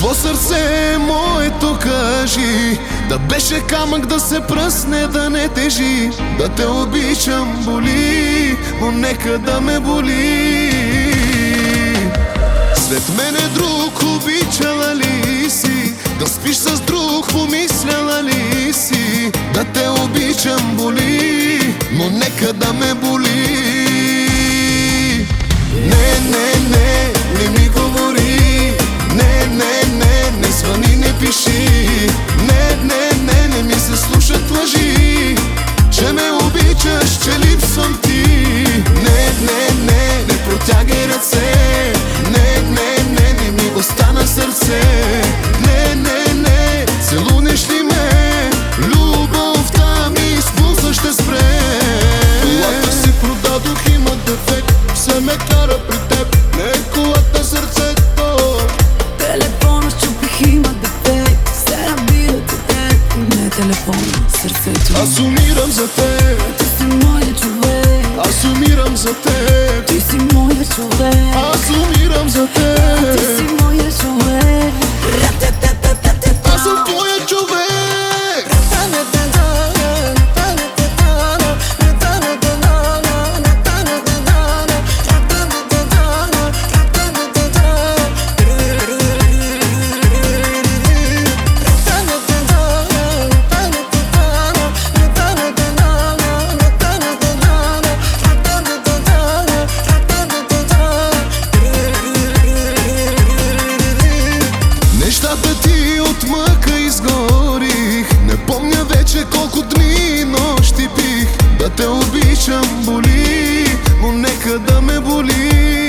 Какво сърце моето кажи, да беше камък да се пръсне, да не тежи. Да те обичам боли, но нека да ме боли. След мене друг обичала ли си, да спиш с друг помисляла ли си. Да те обичам боли, но нека да ме боли. Не ми говори, не звъни, не пиши. Не ми се слушат лъжи, че ме обичаш, че липсвам ти. Не протягай ръце. Не ми остана сърце. Не, целунеш ли ме, любовта ми с пулса ще спре. Колата си продадох, има дефект, все ме кара при теб, не колата, сърцето. Телефона щупих, има дефект, се набира теб. Не телефона, сърцето. Аз умирам за теб, ти си моя човек. аз умирам за теб, Ти си моя човек. аз умирам за теб. Ти си моя човек. Аз съм твоя човек. Нещата ти от мъка изгорих, не помня вече колко дни и нощи пих. Да те обичам боли, но нека да ме боли.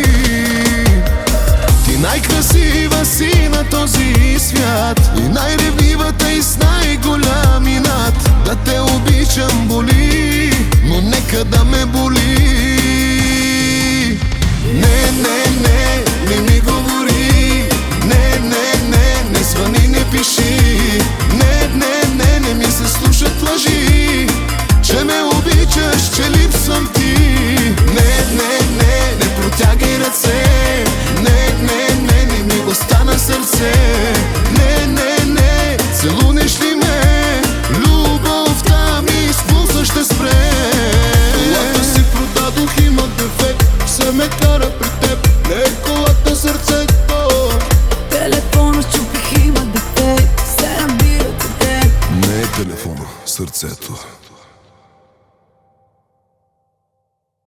Ти най-красива си на този свят и най-ревнивата и с най-голям инат. Да те обичам боли, но нека да ме боли. Не ми говори, не звъни, не пиши. Не ми се слушат лъжи, че ме обичаш, че липсвам ти. Не протягай ръце. Не ми остана сърце. Не, целунеш ли ме, любовта ми с пулса ще спре. Колата си продадох, има дефект, все ме кара при теб, не колата, сърцето. Телефона щупих, има дефект, се набира теб. Не е телефона, сърцето.